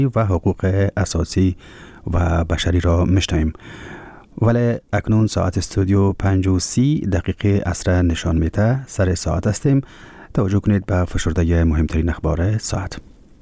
و حقوق اساسی و بشری را میشنویم. ولی اکنون ساعت استودیو 5:30 عصر نشان میده. سر ساعت هستیم. توجه کنید به فشرده مهمترین اخبار ساعت.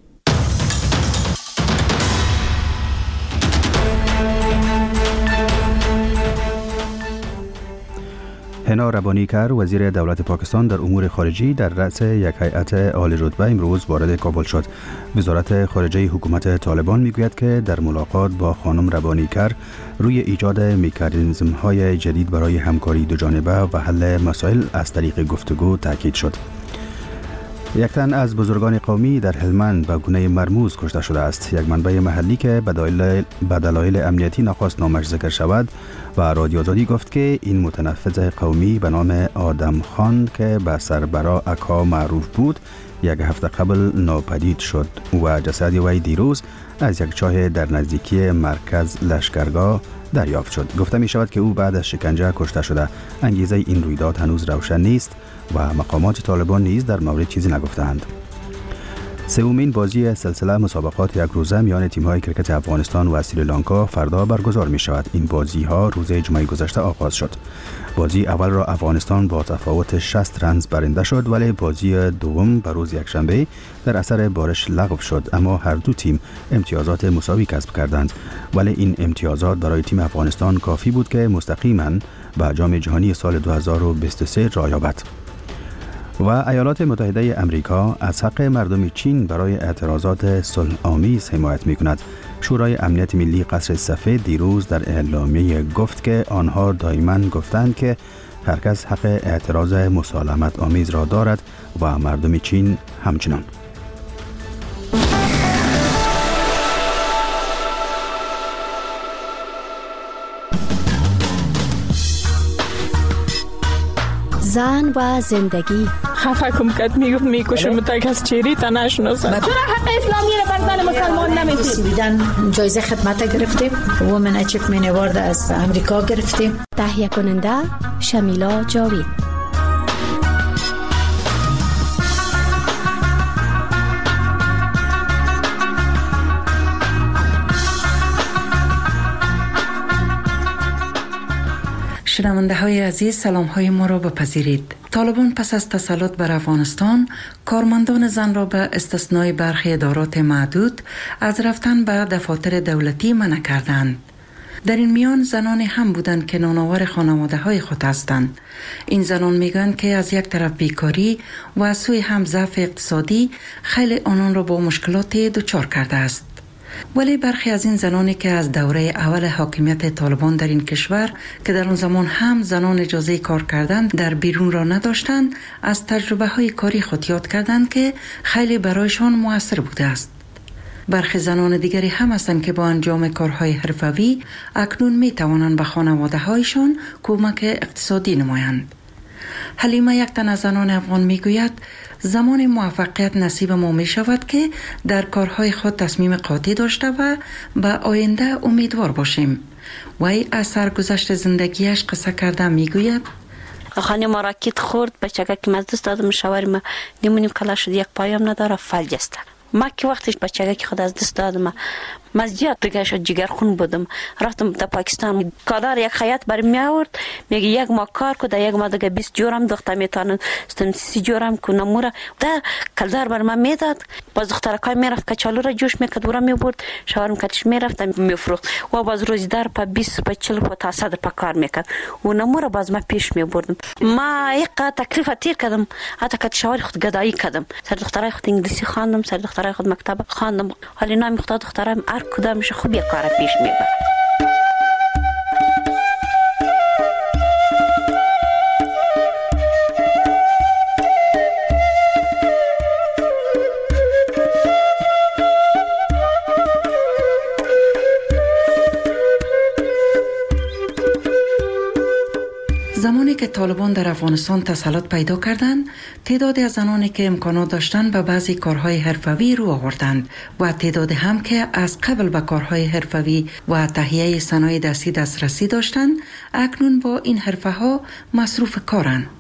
هنا ربانیکر وزیر دولت پاکستان در امور خارجی در رأس یک هیئت عالی رتبه امروز وارد کابل شد. وزارت خارجه حکومت طالبان میگوید که در ملاقات با خانم ربانیکر روی ایجاد مکانیزم‌های جدید برای همکاری دوجانبه و حل مسائل از طریق گفتگو تاکید شد. یک تن از بزرگان قومی در هلمند به گونه مرموز کشته شده است. یک منبع محلی که به دلایل امنیتی نخواست نامش ذکر شود و رادیو آزادی گفت که این متنفذ قومی به نام آدم خان که به سربرا اکا معروف بود یک هفته قبل ناپدید شد و جسد وی دیروز از یک چاه در نزدیکی مرکز لشکرگاه دریافت شد. گفته می شود که او بعد از شکنجه کشته شده. انگیزه این رویداد هنوز روشن نیست و مقامات طالبان نیز در مورد چیزی نگفتند. سومین بازی سلسله مسابقات یک روزه میان تیم‌های کرکت افغانستان و سریلانکا فردا برگزار می شود. این بازی ها روز جمعه گذشته آغاز شد. بازی اول را افغانستان با تفاوت 60 رنز برنده شد، ولی بازی دوم به روز یکشنبه در اثر بارش لغو شد، اما هر دو تیم امتیازات مساوی کسب کردند. ولی این امتیازات برای تیم افغانستان کافی بود که مستقیما به جام جهانی سال 2023 راه یابد. و ایالات متحده امریکا از حق مردم چین برای اعتراضات صلح‌آمیز حمایت می‌کند. شورای امنیت ملی قصر سفید دیروز در اعلامیه گفت که آنها دائما گفتند که هر کس حق اعتراض مسالمت آمیز را دارد و مردم چین همچنان. زن و زندگی. خفه کم کد میکشم تا کس چیری تا نشناسم. چرا حق اسلامی رو بر زن مسلمان نمیدید؟ دیدن جایزه خدمت گرفتیم. وومن اچیومنت اوارد از امریکا گرفتیم. تهیه کننده شمیلا جاوید. شنونده های عزیز، سلام های ما را بپذیرید. طالبان پس از تسلط بر افغانستان کارمندان زن را به استثنای برخی ادارات معدود از رفتن به دفاتر دولتی منع کردند. در این میان زنان هم بودند که نانآور خانواده های خود هستند. این زنان میگویند که از یک طرف بیکاری و از سوی هم ضعف اقتصادی خیلی آنان را با مشکلات دچار کرده است. ولی برخی از این زنانی که از دوره اول حاکمیت طالبان در این کشور که در آن زمان هم زنان اجازه کار کردن در بیرون را نداشتند، از تجربه های کاری خود یاد کردند که خیلی برایشان مؤثر بوده است. برخی زنان دیگری هم هستند که با انجام کارهای حرفوی اکنون می توانند به خانواده هایشان کمک اقتصادی نمایند. حلیمه، یک تن از زنان افغان، می گوید زمان موفقیت نصیب ما می شود که در کارهای خود تصمیم قاطع داشته و به آینده امیدوار باشیم. وی از سرگذشت زندگیش قصه کرده می گوید خانم ما راکت خورد، بچگاه که مزدست دادم شوهر ما نیمونیم کلا شد، یک پایم نداره، فلج است. ما که وقتش بچگاه که خود از دست دادم مزدیات دیگه شد، جگر خون بودم. رفتم تا پاکستان، کادر یک خیاط برام می آورد، میگه یک ما کار کو، یک ما دیگه 20 جورم دختر میتونن 30 جورم کو نموره در کلدار برام میداد. باز دخترکای میرفت کچالو را جوش میکرد ورا میبرد، شوهرم کاتش میرفت میفروخت و باز روزدار په 20 په 40 په تا 100 په کار میکرد و نموره باز ما پیش میبردم. ما یک تکلیف تیر کردم، حتی که شوهر خود گدایی کردم، سر دخترای خود انگلیسی خواندم، سر دخترای خود مکتب خواندم، حالا نام خود دخترم کدامش خوب یک کار پیش میبرد. زمانی که طالبان در افغانستان تسلط پیدا کردند، تعدادی از زنانی که امکانات داشتند به بعضی کارهای حرفوی رو آوردند و تعدادی هم که از قبل به کارهای حرفوی و تهیه صنایع دستی دسترسی داشتند، اکنون با این حرفه ها مصروف کارند.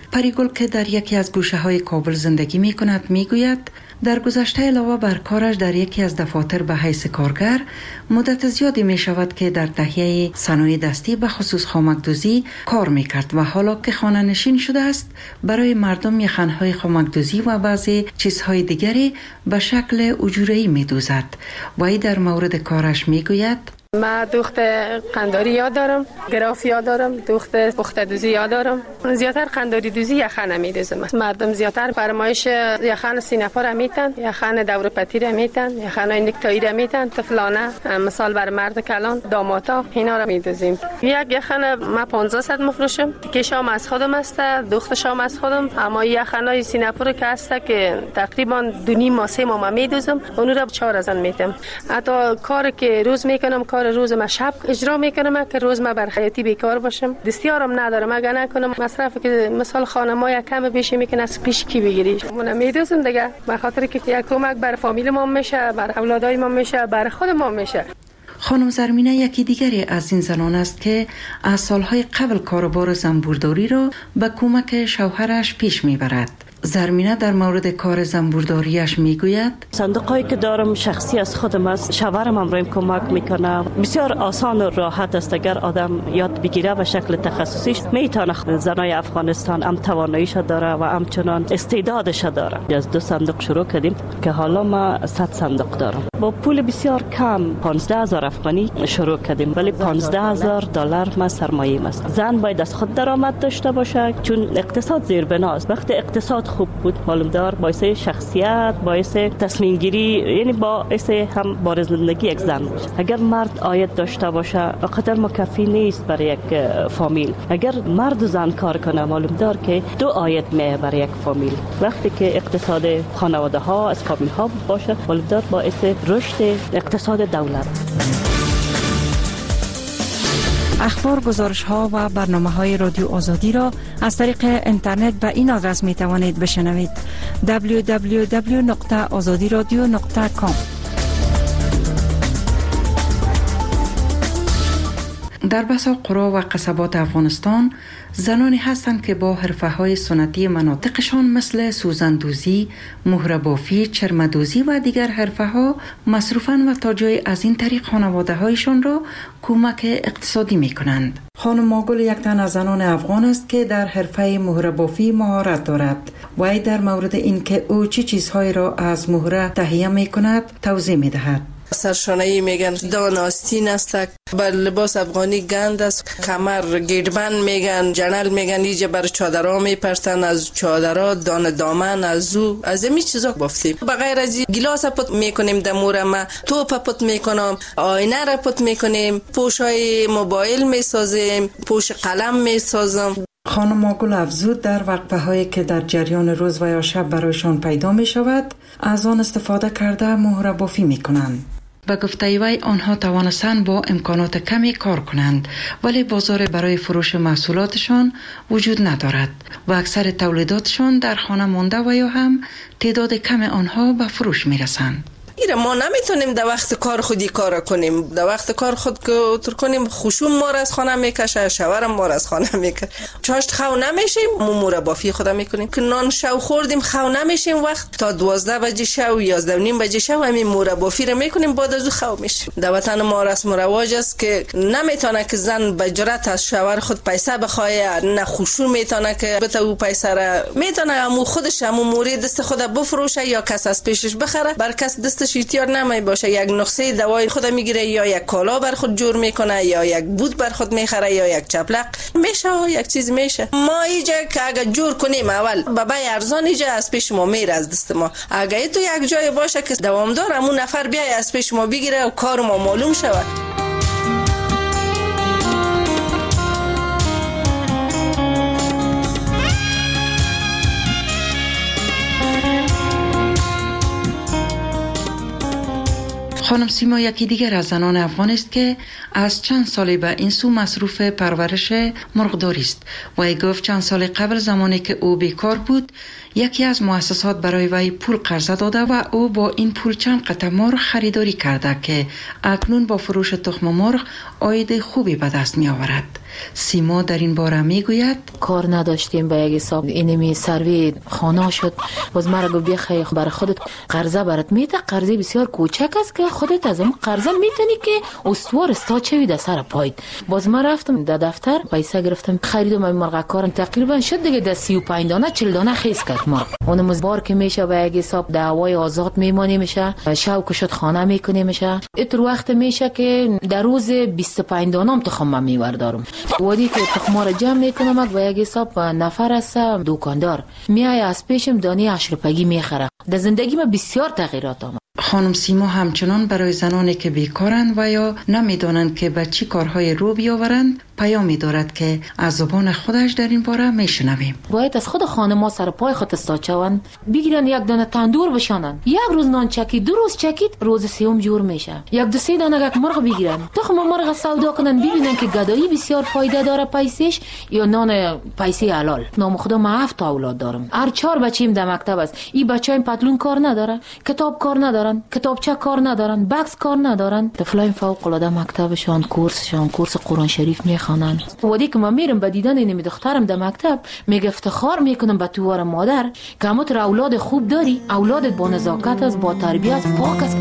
پریگل که در یکی از گوشه های کابل زندگی می کند می گوید در گذشته علاوه بر کارش در یکی از دفاتر به حیث کارگر مدت زیادی می شود که در تهیه صنایع دستی به خصوص خامک‌دوزی کار می کرد و حالا که خانه نشین شده است برای مردم یخنهای خامک‌دوزی و بعضی چیزهای دیگری به شکل اجوره‌ای می دوزد. وی در مورد کارش می گوید ما دوخت قنداری یاد دارم، گراف یاد دارم، دوخت پخته دوزی یاد دارم. زیاتر قنداری دوزی یخن میدوزم. مردم زیاتر فرمایش یخن سینه‌پر میتن، یخن دور پتیر میتن، یخن نکتایی میتن، طفلانه مثال بر مرد کلان، داماتا اینا را میدوزیم. یک یخن ما 1500 مفروشم. کشام از خودم است، دوختشام از خودم، اما یخنای سینه‌پر که است که تقریبا 2.5 ماه 3 ماه میدوزم، اون را 4000 میتم. حتی کاری که روز میکنم کار روز ما شب اجرا میکنم که روز ما بر خیاطی بیکار باشم. دستیارم ندارم، اگه نکنم مصرف که مثال خانه ما یک کم بیش میکنه از پیش کی بگیری. من میدوزم دیگه به خاطر که یک کمک بر فامیل ما میشه، بر اولادای ما میشه، بر خود ما میشه. خانم زرمینه یکی دیگری از این زنان است که از سالهای قبل کاروبار زنبورداری را به کمک شوهرش پیش میبرد. زرمینه در مورد کار زنبورداریش میگوید صندوقایی که دارم شخصی از خودم است. شوهرم هم رایم کمک میکنه. بسیار آسان و راحت است اگر آدم یاد بگیره به شکل تخصصیش میتونه. زنای افغانستان هم تواناییش داره و همچنان استعدادش داره. از 2 صندوق شروع کردیم که حالا ما 100 صندوق دارم. با پول بسیار کم 15000 افغانی شروع کردیم، ولی 15000 دلار ما سرمایه است. زن باید از خود درآمد داشته باشه چون اقتصاد زیربناست. وقتی اقتصاد خوب بود معلوم دار باعث شخصیت، باعث تصمیم گیری، یعنی باعث هم بار زندگی یک زن باشه. اگر مرد عاید داشته باشه قدر مکفی نیست برای یک فامیل. اگر مرد و زن کار کنه معلوم دار که 2 عاید میه برای یک فامیل. وقتی که اقتصاد خانواده ها از فامیل ها باشه معلوم دار باعث رشد اقتصاد دولت. اخبار، گزارش ها و برنامه های رادیو آزادی را از طریق اینترنت به این آدرس می توانید بشنوید: www.azadiradio.com. در بسا قرا و قصبات افغانستان زنانی هستند که با حرفه‌های سنتی مناطقشان مثل سوزندوزی، مهره‌بافی، چرمدوزی و دیگر حرفه‌ها مصروفند و تا جای از این طریق خانواده‌هایشان را کمک اقتصادی می‌کنند. خانم ماگل یک تن از زنان افغان است که در حرفه مهره‌بافی مهارت دارد. وی در مورد اینکه او چه چیزهایی را از مهره تهیه می‌کند توضیح می‌دهد. سرشانه‌ای میگن، دان آستین است، بر لباس افغانی گند است، کمر گیربند میگن، جنل میگن، اینجا بر چادرها میپرسن، از چادرها دان دامن از این چیزا بافتیم. بغیر از گلاس پت میکنیم دمور ما، توپ پت میکنم، آینه را پت میکنیم، پوشای موبایل میسازیم، پوش قلم میسازم. خانم ماگل افزود در وقفه هایی که در جریان روز و یا شب برایشان پیدا می شود از آن استفاده کرده مهره‌بافی می کنند. به گفته وی آنها توانستند با امکانات کمی کار کنند ولی بازار برای فروش محصولاتشان وجود ندارد و اکثر تولیداتشان در خانه مانده و یا هم تعداد کم آنها به فروش می رسند. ما نمیتونیم در وقت کار خودی کار کنیم. در وقت کار خود که کنیم خوشون ما را از خانه میکشه، شوهرم ما را از خانه میکشه. چاشت خو نمیشیم، مهره‌بافی خود میکنیم که نان شو خوردیم خو نمیشیم، وقت تا 12 بجه شو 11:30 بجه شو همین مهره‌بافی را میکنیم، بعد از خو میشیم. در وطن ما رسم و رواج است که نمیتونه که زن به جرأت از شوهر خود پیسه بخواد، نه خوشون میتونه که بته او پیسه را میتونه همو خودش همو موری دست خود بفروشه یا کس از پیشش بخره، بر کس دست احتیاط نمی باشه. یک نسخه دوای خود میگیره یا یک کالا بر خود جور میکنه یا یک بود بر خود میخره یا یک چپلق میشه، یک چیز میشه. ما اینجا که اگه جور کنیم اول بابای ارزان اینجا از پیش ما میره از دست ما. اگه تو یک جای باشه که دوامدار همون نفر بیای از پیش ما بگیره و کار ما معلوم شود. خانم سیما یکی دیگر از زنان افغان است که از چند سال به این سو مصروف پرورش مرغداری است. وی گفت چند سال قبل زمانی که او بیکار بود یکی از مؤسسات برای وی پول قرضه داده و او با این پول چند قطعه مرغ خریداری کرده که اکنون با فروش تخم مرغ عاید خوبی به دست می آورد. سیما در این باره می گوید کار نداشتیم به یک حساب اینمی سروی خانه شد. باز مرا گفت بخیر برای خودت قرضه برات میده، قرضه بسیار کوچک است که خودت از اون قرضه میتونی که استوار استا چوی در سر پاید. باز من رفتم در دفتر پیسه گرفتم خریدم این مرغ. کارم تقریبا شد دیگه در 35 دانه 40 دانه خیس کرد مرغ. اون مزبار که میشه به یک حساب در هوای آزاد میمونی میشه، شوق شد خانه میکنی میشه. اتر وقت میشه که در روز 25 دانه هم تخم میوردارم. وادی که تخم را جمع میکنم و یک حساب نفر است دکاندار میای از پیشم دانه 8 روپیگی میخره. در زندگی من بسیار تغییرات آمد. خانم سیما همچنان برای زنانی که بیکارند و یا نمیدانند که به چی کارهای رو بیاورند پیامی دارد که از زبان خودش در این باره میشنویم. باید از خود خانم‌ها سر پای خود استاچوند، بگیرن یک دانه تندور بشانن، یک روز نان چکید، 2 روز چکید، روز سوم جور میشه. یک 2-3 دانه یک مرغ بگیرن، تخم مرغ سودا کنن، ببینن که گدایی بسیار فایده داره پیسش یا نان پیسی حلال. نام خدا ما 7 اولاد دارم، هر 4 بچه‌ام در مکتب است. این بچه‌ام پتلون کار نداره، کتاب کار ندارن، کتابچه کار ندارن، بکس کار ندارن. طفلای فوق العاده مکتبشان کورس قرآن شریف میخوانن. وقتی که من میرم به دیدن این دخترم در مکتب میگه افتخار میکنم به توار مادر که همت اولاد خوب داری، اولادت با نزاکت است، با تربیت پاک است.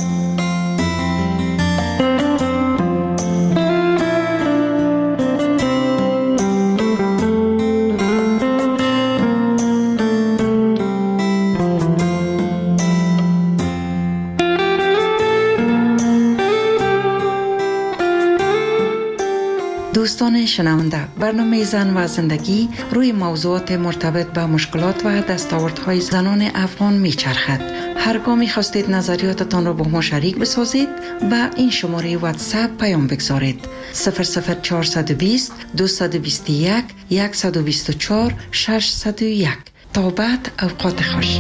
دوستان شنونده، برنامه زن و زندگی روی موضوعات مرتبط به مشکلات و دستاوردهای زنان افغان میچرخد. هرگاه میخواستید نظریاتتان را با ما شریک بسازید به این شماره واتساپ پیام بگذارید: 00420 221 124 601. تا بعد اوقات خوش.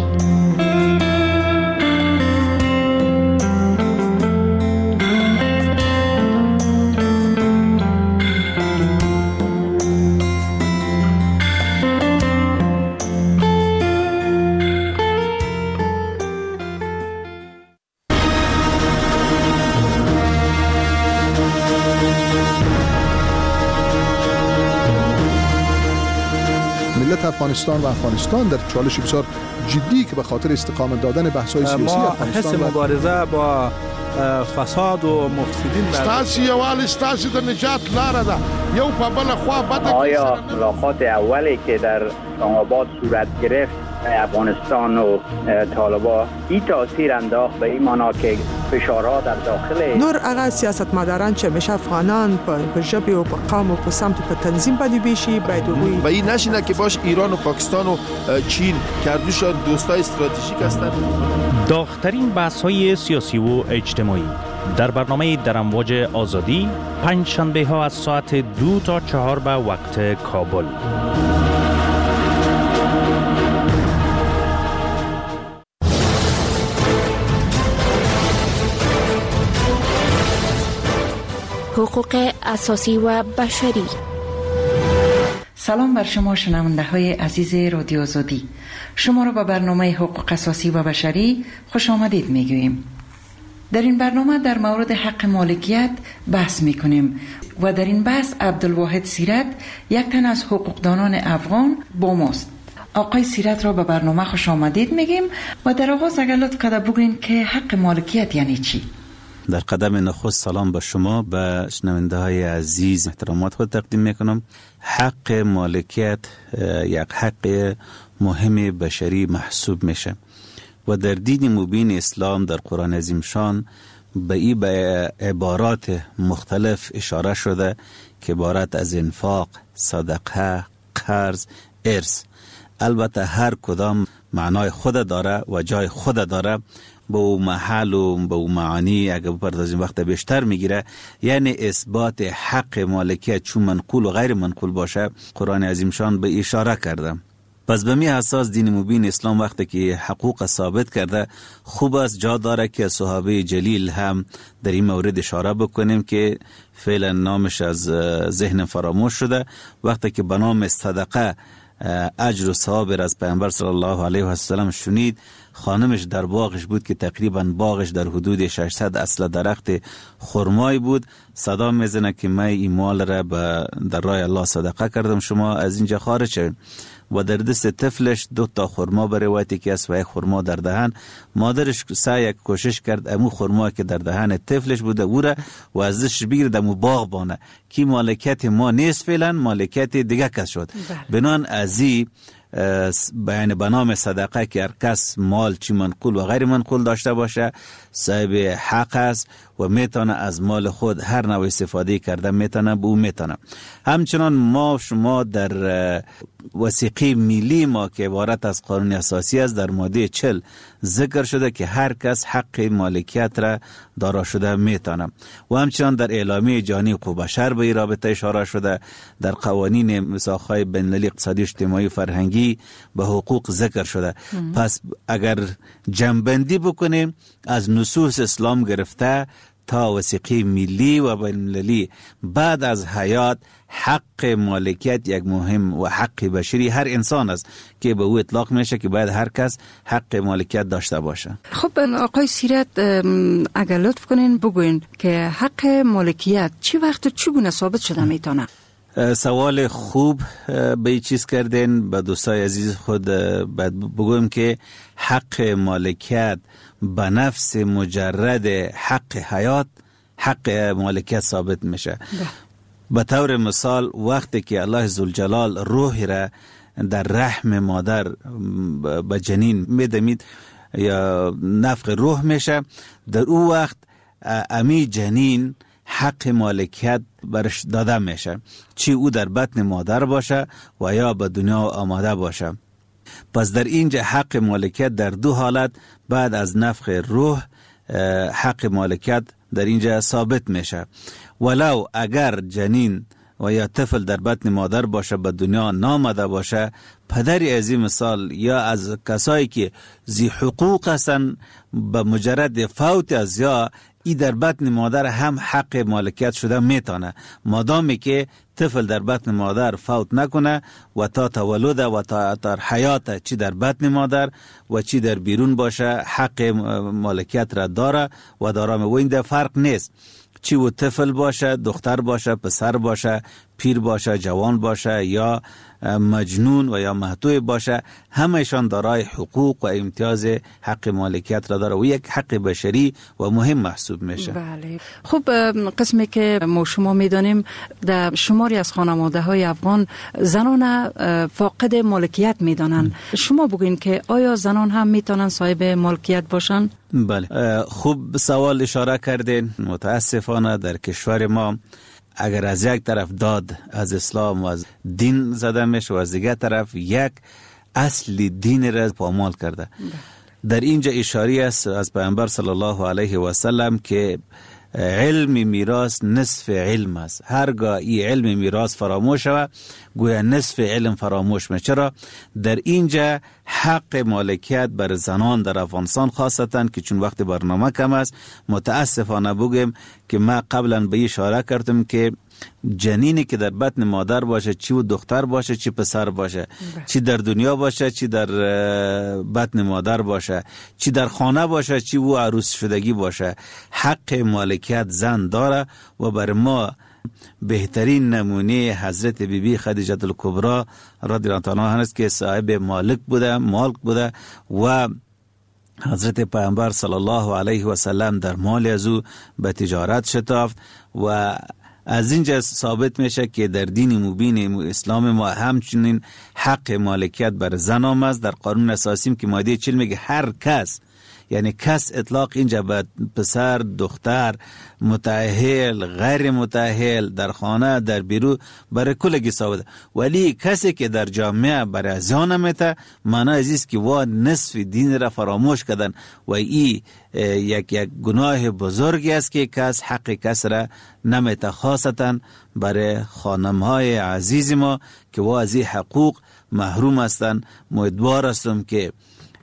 افغانستان و افغانستان در چالش بسیار جدی که به خاطر استقامت دادن بحث‌های سیاسی افغانستان حس مبارزه با فساد و مفسدین ستاسي یوال ستاسي د نجات لاره ده یو په بل خوا بده. آیا ملاقات اولی که در اسلام آباد صورت گرفت افغانستان و طالبان این تاثیر انداخت به این معنا که فشارها در داخل نور هغه سیاستمداران چې همیشه افغانان په ژبې او په قوم او په سمت په تنظیم باندې بیشي باید وي و این نشینه که باش ایران و پاکستان و چین کردوشان دوستای استراتژیک هستند. داغ‌ترین بحث‌های سیاسی و اجتماعی در برنامه در امواج آزادی پنج شنبه ها از ساعت 2 تا 4 به وقت کابل. حقوق اساسی و بشری. سلام بر شما شنونده های عزیز رادیو آزادی. شما را به برنامه حقوق اساسی و بشری خوش آمدید میگوییم. در این برنامه در مورد حق مالکیت بحث میکنیم و در این بحث عبدالواحد سیرت، یک تن از حقوقدانان افغان، با ماست. آقای سیرت را به برنامه خوش آمدید میگیم و در آغاز اگر لطف کرده بگوین که حق مالکیت یعنی چی؟ در قدم نخست سلام به شما، به شنونده های عزیز احترامات خود تقدیم میکنم. حق مالکیت یک حق مهم بشری محسوب میشه و در دین مبین اسلام در قرآن عظیم شان به این به عبارات مختلف اشاره شده که عبارت از انفاق، صدقه، قرض، ارث. البته هر کدام معنای خود داره و جای خود داره، با او محل و با او معانی اگر بپردازیم وقت بیشتر میگیره. یعنی اثبات حق مالکیت چون منقول و غیر منقول باشه قرآن عظیم شان به اشاره کرده. پس به می اساس دین مبین اسلام وقتی که حقوق ثابت کرده، خوب است جا داره که صحابه جلیل هم در این مورد اشاره بکنیم که فعلا نامش از ذهن فراموش شده. وقتی که به نام صدقه اجر و ثواب از پیامبر صلی الله علیه و سلم شنید، خانمش در باغش بود که تقریبا باغش در حدود 600 اصل درخت خرمای بود. صدا میزنه که من این مال را در راه الله صدقه کردم، شما از اینجا خارج شوید. و در دست طفلش 2 تا خرما به روایتی که است و 1 خرما در دهن. مادرش سعی کوشش کرد امو خرما که در دهن طفلش بوده او را و ازش بگیرد امو باغ بانه که مالکیت ما نیست، فعلا مالکیت دیگه کس شد. بنان ازی بیان به نام صدقه که هر کس مال چی منقول و غیر منقول داشته باشه صاحب حق است و میتونه از مال خود هر نوع استفاده کرده میتونه به او میتونه. همچنان ما شما در وثیقه ملی ما که عبارت از قانون اساسی است در ماده 40 ذکر شده که هر کس حق مالکیت را دارا شده میتونه و همچنان در اعلامیه جهانی حقوق بشر به این رابطه اشاره شده، در قوانین میثاق‌های بین‌المللی اقتصادی اجتماعی فرهنگی به حقوق ذکر شده. پس اگر جمع‌بندی بکنیم از نصوص اسلام گرفته تا وثیقه ملی و بین‌المللی بعد از حیات، حق مالکیت یک مهم و حق بشری هر انسان است که به او اطلاق میشه که باید هر کس حق مالکیت داشته باشه. خب آقای سیرت، اگر لطف کنین بگوین که حق مالکیت چی وقت و چگونه ثابت شده میتونه؟ سوال خوب به این چیز کردین. به دوستای عزیز خود بگویم که حق مالکیت به نفس مجرد حق حیات، حق مالکیت ثابت میشه. به طور مثال وقتی که الله ذوالجلال روح را در رحم مادر به جنین میدمید یا نفخ روح میشه، در او وقت امی جنین حق مالکیت برش داده میشه، چی او در بطن مادر باشه و یا به دنیا آماده باشه. پس در اینجا حق مالکیت در 2 حالت بعد از نفخ روح حق مالکیت در اینجا ثابت میشه. ولو اگر جنین و یا طفل در بطن مادر باشه به دنیا نامده باشه، پدری از این مثال یا از کسایی که ذی حقوق هستن به مجرد فوت از یا ای در بطن مادر هم حق مالکیت شده میتونه، مادامی که طفل در بطن مادر فوت نکنه و تا تولد و تا حیات چی در بطن مادر و چی در بیرون باشه حق مالکیت را داره و دارم. و این در فرق نیست چی و طفل باشه، دختر باشه، پسر باشه، پیر باشه، جوان باشه یا مجنون و یا محتوی باشه، همهشان دارای حقوق و امتیاز حق مالکیت را داره و یک حق بشری و مهم محسوب میشه. بله. خب قسمی که ما شما میدانیم در شماری از خانواده های افغان زنان فاقد مالکیت میدانند. شما بگوین که آیا زنان هم میتونن صاحب مالکیت باشن؟ بله، خوب سوال اشاره کردین. متاسفانه در کشور ما اگر از یک طرف داد از اسلام و از دین زده میشه و از دیگر طرف یک اصل دین را پامال کرده. در اینجا اشاره است از پیامبر صلی الله علیه و سلم که علم میراث نصف علم است. هرگاه این علم میراث فراموش شود گویا نصف علم فراموش میشه. چرا؟ در اینجا حق مالکیت بر زنان در افغانستان خاصتا که چون وقت برنامه کم است متاسفانه بگم که ما قبلا به اشاره کردم که جنینی که در بطن مادر باشه، چی و دختر باشه چی پسر باشه، چی در دنیا باشه چی در بطن مادر باشه، چی در خانه باشه چی و عروس شدگی باشه، حق مالکیت زن داره. و بر ما بهترین نمونه حضرت بیبی خدیجه الکبری رضی الله عنها است که صاحب مالک بوده و حضرت پیامبر صلی الله علیه و سلم در مال از او به تجارت شتافت و از اینجا ثابت میشه که در دین مبین اسلام ما همچنین حق مالکیت بر زن آمد. در قانون اساسی که ماده 40 میگه هر کس، یعنی کس اطلاق اینجا به پسر، دختر، متأهل، غیر متأهل، در خانه، در بیرون، برای کلگی ثابت. ولی کسی که در جامعه برای زیان میته معنی ازیست که وا نصف دین را فراموش کردن و ای یک گناه بزرگی است که کس حق کس را نمیته، خاصتا برای خانمهای عزیز ما که وا از این حقوق محروم هستند. امیدوار هستم که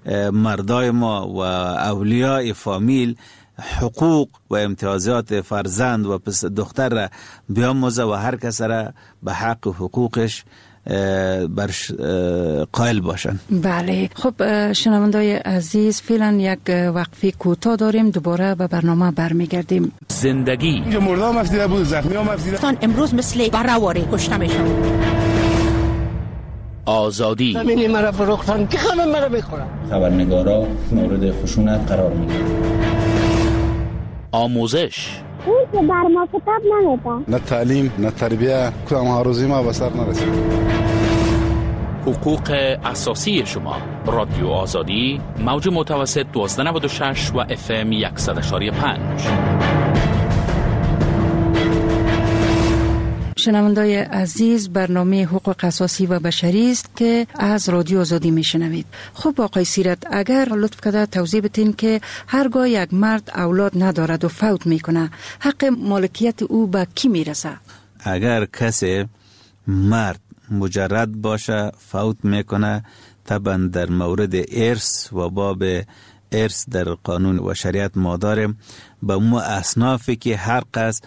مردای ما و اولیاء فامیل حقوق و امتیازات فرزند و دختر را بیاموزه و هر کس را به حق و حقوقش برش قائل باشن. بله، خب شنوندای عزیز، فعلا یک وقفه کوتاه داریم، دوباره به برنامه برمیگردیم. زندگی مرده هم افزیده بود، زخمی هم افزیده. امروز مثل برآوری کشته میشن. آزادی زمینی مرا فروختن که همه مرا بخورن. خبرنگارا مورد خشونت قرار میگیرن. آموزش اون که بر ما کتاب نمیده. نه تعلیم نه تربیه، کدام هاروزی ما به سر نرسید. حقوق اساسی شما. رادیو آزادی، موج متوسط 1296 و FM 100.5. شنوندای عزیز، برنامه حقوق اساسی و بشری است که از رادیو آزادی میشنوید. خب آقای سیرت، اگر لطف کرده توضیح بدین که هرگاه یک مرد اولاد ندارد و فوت میکنه، حق مالکیت او به کی میرسه؟ اگر کسی مرد مجرد باشه فوت میکنه، طبعا در مورد ارث و باب ارث در قانون و شریعت ما داریم به مو اصنافی که هر قصد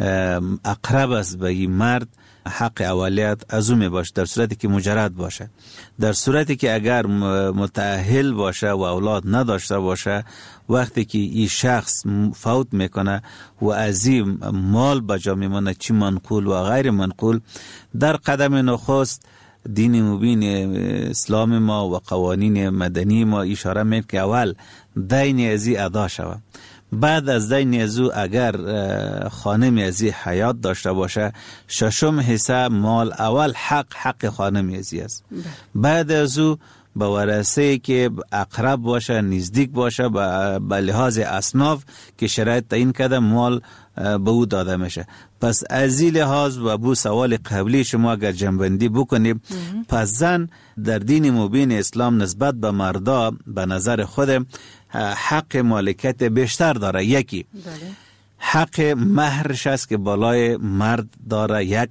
اقرب است به این مرد حق اولیت از او می باشه، در صورتی که مجرد باشه. در صورتی که اگر متأهل باشه و اولاد نداشته باشه، وقتی که این شخص فوت میکنه و از این مال بجا میمونه، چی منقول و غیر منقول، در قدم نخست دین مبین اسلام ما و قوانین مدنی ما اشاره میکنه که اول دین ازی ادا شود. بعد از دین ازو اگر خانم ازی حیات داشته باشه، ششم حصه مال اول حق خانم ازی است. بعد ازو به ورثه که اقرب باشه، نزدیک باشه، به لحاظ اصناف که شرایط تعیین کرده مال به او داده میشه. پس از این لحاظ و بو سوال قبلی شما اگر جنبندی بکنیم، پس زن در دین مبین اسلام نسبت به مردا به نظر خود حق مالکیت بیشتر داره. یکی حق مهرش است که بالای مرد داره، یک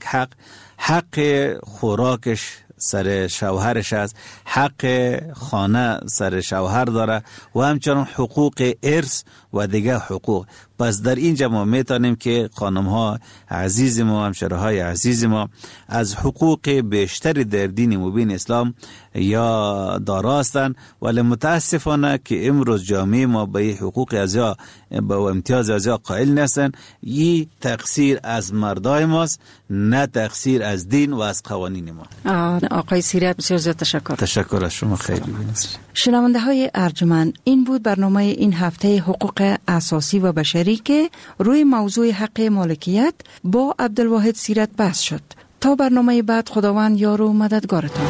حق خوراکش سر شوهرش است، حق خانه سر شوهر داره و همچنان حقوق ارث و دیگه حقوق. پس در اینجا ما میتونیم که خانم ها عزیز ما، همشهرهای عزیز ما از حقوق بیشتری در دین مبین اسلام یا داراستن، ولی متاسفانه که امروز جامعه ما به حقوق ازیا به امتیاز ازیا قائل نیستن. این تقصیر از مردای ماست، نه تقصیر از دین و از قوانین ما. آقای سیرت، بسیار زیاد تشکر. تشکر از شما، خیلی بینست. شنونده های ارجمند، این بود برنامه این هفته حقوق اساسی و بشری که روی موضوع حق مالکیت با عبدالواحد سیرت بحث شد. تا برنامه بعد، خداوند یار و مددگارتان.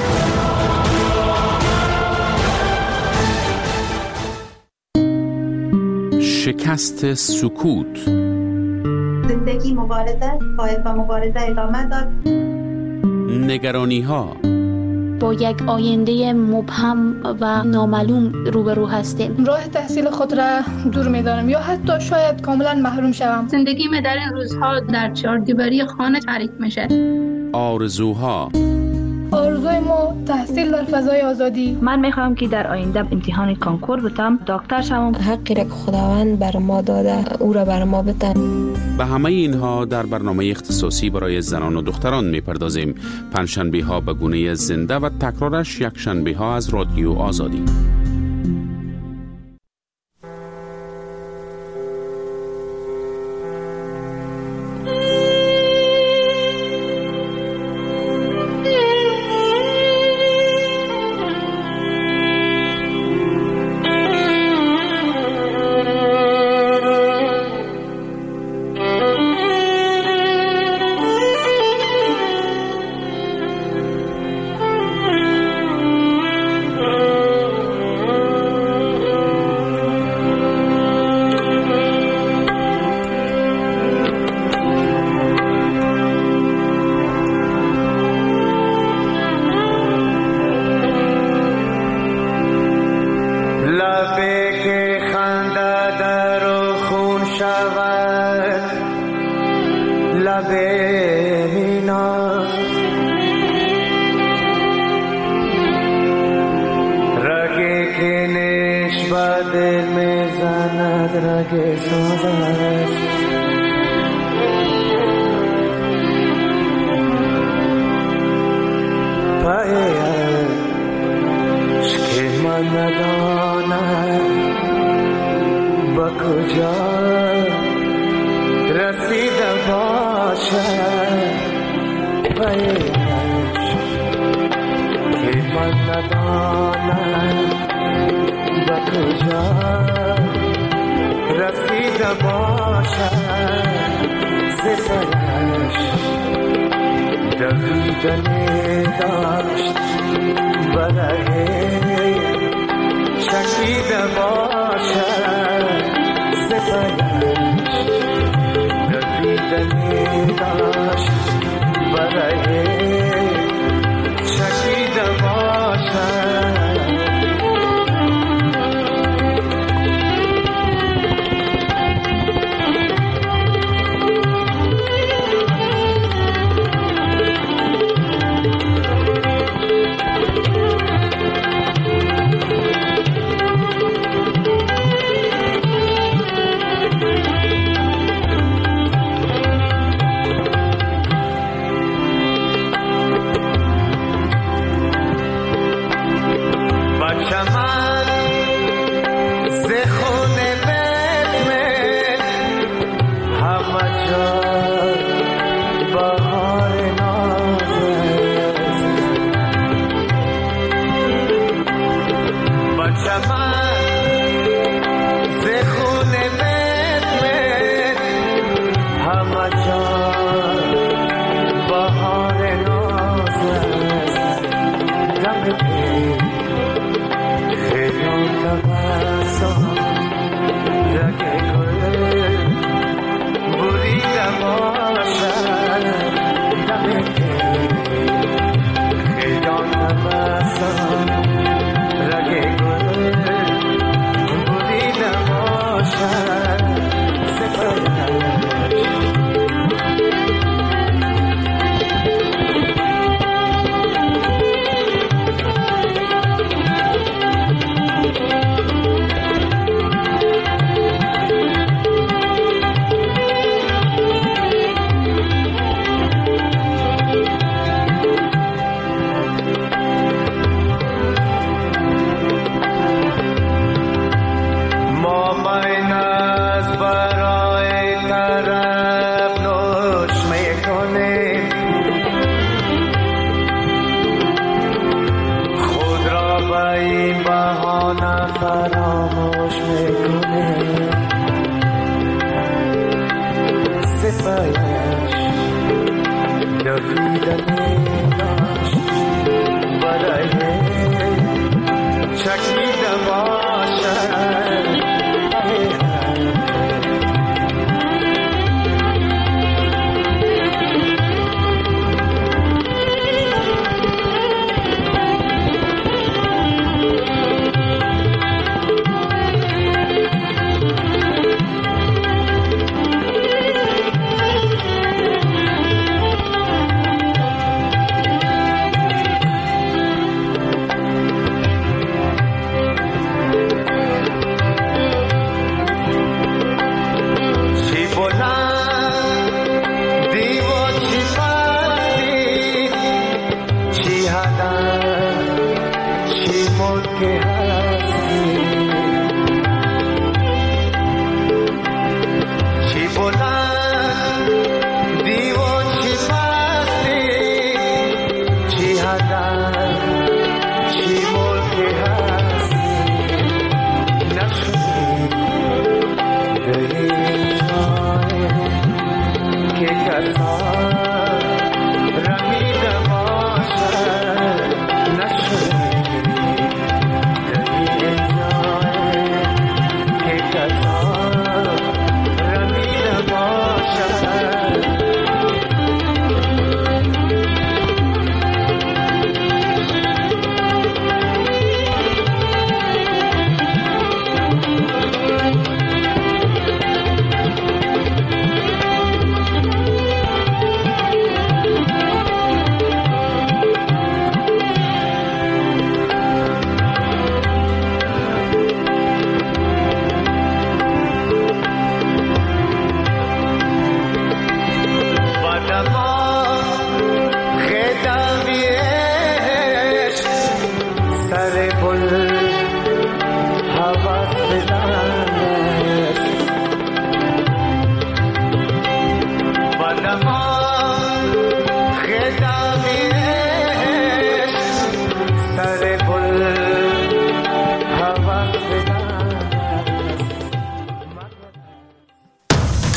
شکست سکوت. زندگی مبارزه، باید با مبارزه ادامه داد. نگرانی ها. با یک آینده مبهم و نامعلوم روبرو هستیم. راه تحصیل خود را دور می‌دانم یا حتی شاید کاملا محروم شوم. زندگی من در این روزها در چهاردیواری خانه تعریف میشه. آرزوها. آرزوی ما تحصیل در فضای آزادی. من میخوام که در آینده امتحان کنکور بتم، دکتر شوم. حقی را که خداوند بر ما داده او را بر ما بده. به همه اینها در برنامه اختصاصی برای زنان و دختران میپردازیم. پنجشنبه ها به گونه زنده و تکرارش یک شنبه ها از رادیو آزادی. رسیده باشد پیش که من ندانم به کجا رسیده باشد سفرش دویدنی داشت برای چکیده باشد سفرش دویدنی داشت برای چکیده باشد فراموش میکنه سپایش دویدنی داشت برای چکیده باشد Yes,